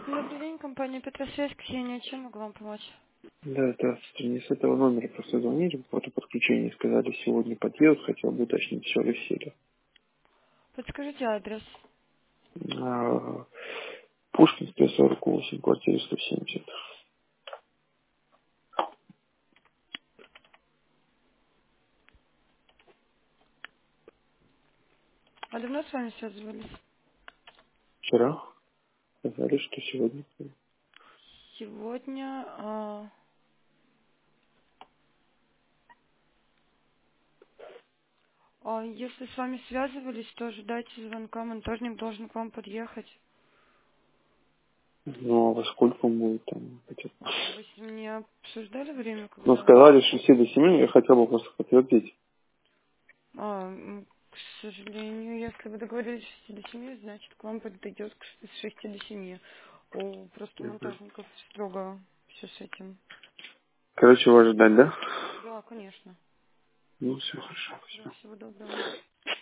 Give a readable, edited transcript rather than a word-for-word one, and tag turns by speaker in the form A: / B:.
A: Добрый день, компания Петросвязь, Ксения. Чем могу вам помочь?
B: Да, здравствуйте. Мне с этого номера просто звонили по поводу подключения. Сказали, сегодня подъедут, хотел бы уточнить, все ли в силе.
A: Подскажите адрес.
B: А, Пушкинская, 48, квартира 170.
A: А давно с вами связывались?
B: Вчера сказали, что сегодня.
A: Сегодня. Если с вами связывались, то ожидайте звонка. Монтажник должен к вам подъехать.
B: Ну, а во сколько он будет там?
A: Вы с ним не обсуждали время,
B: Ну,
A: когда...
B: сказали, что 6 до 7, я хотел бы просто подтвердить.
A: К сожалению, если вы договорились с 6 до 7, значит, к вам подойдет с 6 до 7. Просто монтажников строго все с этим.
B: Короче, его ожидать, да?
A: Да, конечно.
B: Ну, все хорошо.
A: Да,
B: Всё.
A: всего доброго.